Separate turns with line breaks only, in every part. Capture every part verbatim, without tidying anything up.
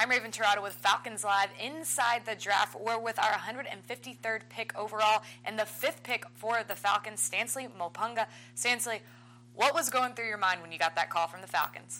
I'm Raven Tirado with Falcons Live inside the draft. We're with our one hundred fifty-third pick overall and the fifth pick for the Falcons, Stanley Mopunga. Stanley, what was going through your mind when you got that call from the Falcons?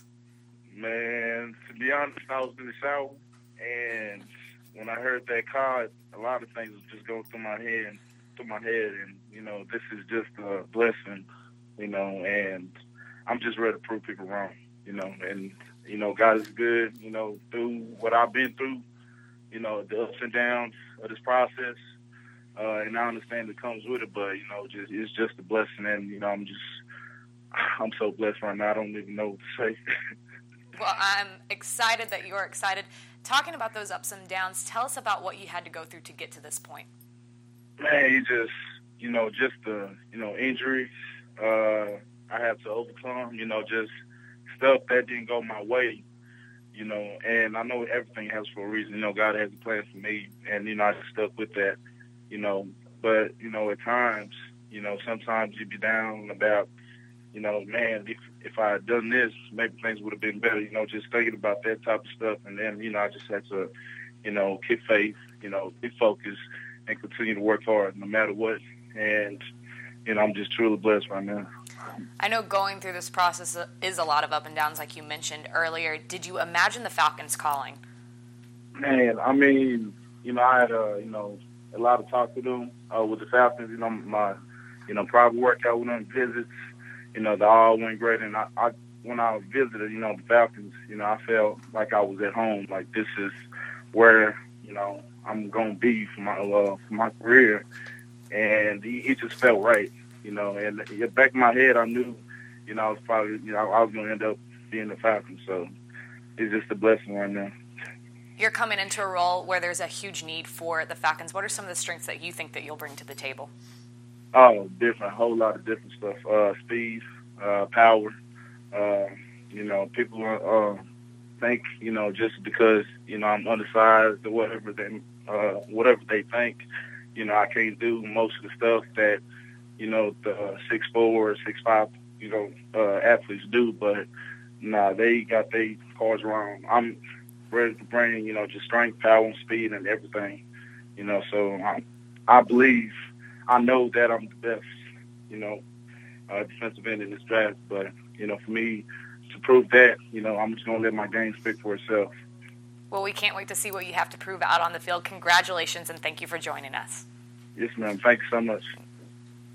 Man, to be honest, I was in the shower, and when I heard that call, a lot of things was just going through my head, through my head, and you know, this is just a blessing, you know, and I'm just ready to prove people wrong, you know, and you know, God is good, you know, through what I've been through, you know, the ups and downs of this process, uh, and I understand it comes with it, but you know, just it's just a blessing, and you know, I'm just, I'm so blessed right now. I don't even know what to say.
Well, I'm excited that you're excited. Talking about those ups and downs, tell us about what you had to go through to get to this point.
Man, you just, you know, just the, you know, injuries uh, I had to overcome, you know, just stuff that didn't go my way, you know, and I know everything happens for a reason. You know, God has a plan for me, and, you know, I just stuck with that, you know. But, you know, at times, you know, sometimes you be down about, you know, man, if, if I had done this, maybe things would have been better, you know, just thinking about that type of stuff. And then, you know, I just had to, you know, keep faith, you know, be focused and continue to work hard no matter what. And, you know, I'm just truly blessed right now.
I know going through this process is a lot of up and downs, like you mentioned earlier. Did you imagine the Falcons calling?
Man, I mean, you know, I had, uh, you know, a lot of talk with them, uh, with the Falcons, you know, my, you know, private workout with them, visits. You know, they all went great, and I, I, when I visited, you know, the Falcons, you know, I felt like I was at home. Like this is where, you know, I'm gonna be for my uh, for my career, and it, it just felt right, you know. And in the back of my head, I knew, you know, I was probably, you know, I was gonna end up being the Falcons. So it's just a blessing right now.
You're coming into a role where there's a huge need for the Falcons. What are some of the strengths that you think that you'll bring to the table?
Oh, different, a whole lot of different stuff. Uh, speed, uh, power. Uh, you know, people uh, think, you know, just because, you know, I'm undersized or whatever they, uh, whatever they think, you know, I can't do most of the stuff that, you know, the six four or six five, you know, uh, athletes do. But, nah, they got their cards wrong. I'm ready to bring, you know, just strength, power, and speed and everything. You know, so I, I believe – I know that I'm the best, you know, uh, defensive end in this draft. But, you know, for me to prove that, you know, I'm just going to let my game speak for itself.
Well, we can't wait to see what you have to prove out on the field. Congratulations, and thank you for joining us.
Yes, ma'am. Thank you so much.